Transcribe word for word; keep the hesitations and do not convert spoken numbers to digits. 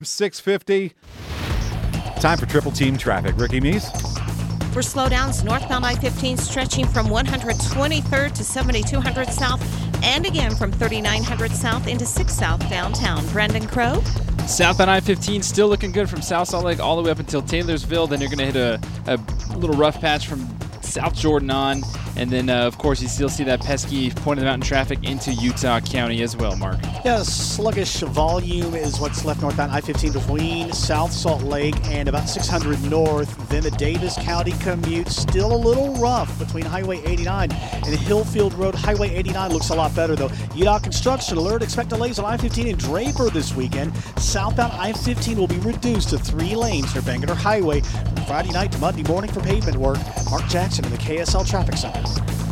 six fifty. Time for triple team traffic. Ricky Meese. For slowdowns, northbound I fifteen stretching from one hundred twenty-third to seventy-two hundred south, and again from thirty-nine hundred south into six south downtown. Brandon Crow. Southbound I fifteen still looking good from South Salt Lake all the way up until Taylorsville. Then you're going to hit a, a little rough patch from South Jordan on. And then, uh, of course, you still see that pesky Point of the Mountain traffic into Utah County as well, Mark. Yeah, sluggish volume is what's left northbound I fifteen between South Salt Lake and about six hundred north. Then the Davis County commute still a little rough between Highway eighty-nine and Hillfield Road. Highway eighty-nine looks a lot better, though. U D O T construction alert. Expect delays on I fifteen in Draper this weekend. Southbound I fifteen will be reduced to three lanes near Bangerter Highway from Friday night to Monday morning for pavement work. Mark Jackson in the K S L Traffic Center.